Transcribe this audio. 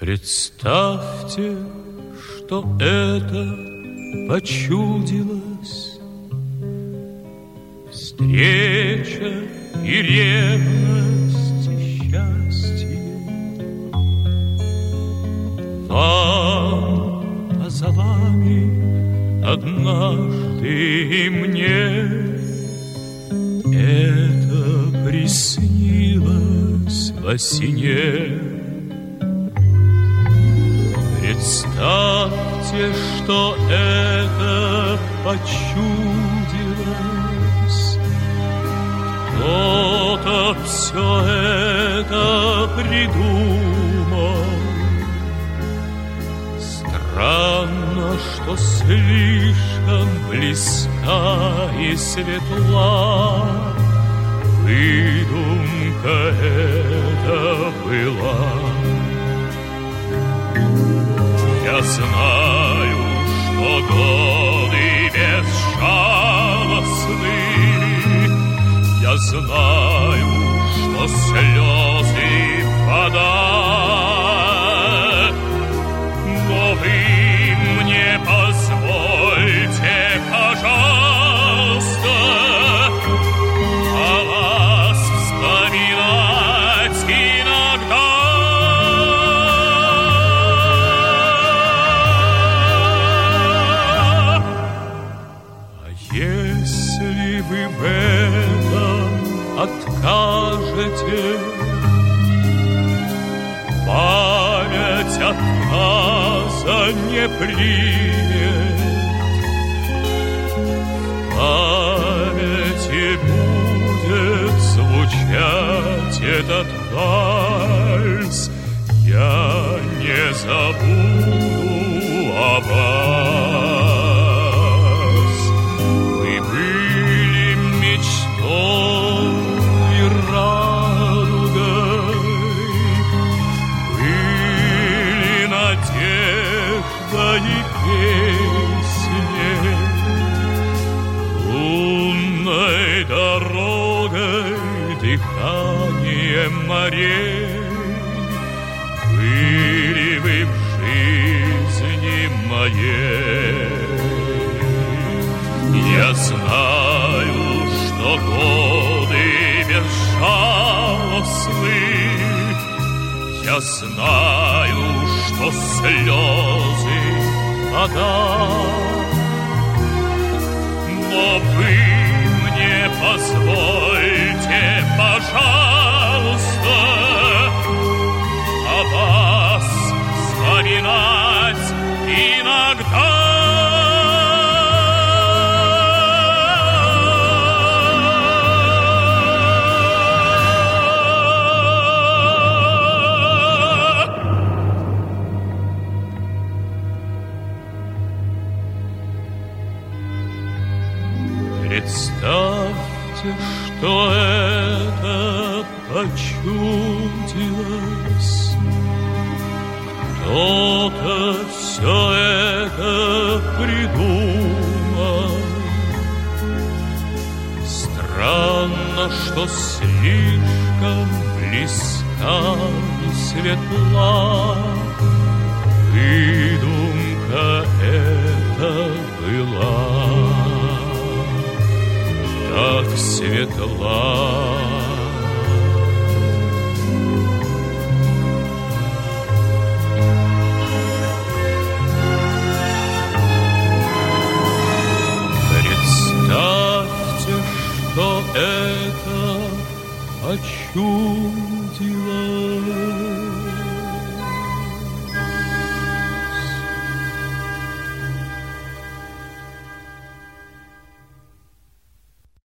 Представьте, что это почудилось, встреча и ревность, и счастье. Вам, а за вами однажды и мне это приснилось во сне. Представьте, что это почудилось, кто-то все это придумал. Странно, что слишком близка и светла выдумка эта была. Я знаю, что годы безжалостны, я знаю, что слезы вода, но вы мне позвольте, пожалуйста, о вас вспоминать иногда. Если вы в этом откажете, память отказа не примет. В памяти будет звучать этот вальс. Я не забуду о вас. Вы были мечтой и радугой, были надеждой и песней, лунной дорогой, дыханием морей. Были вы в жизни моей. Я знаю, что годы безжалостны, я знаю, что слезы вода, но вы мне позвольте, пожалуйста, о вас вспоминать иногда. Представьте, что это почудилось, кто-то все это придумал. Странно, что слишком близка и светла выдумка эта была. Так светла. Представьте, что это почудилось.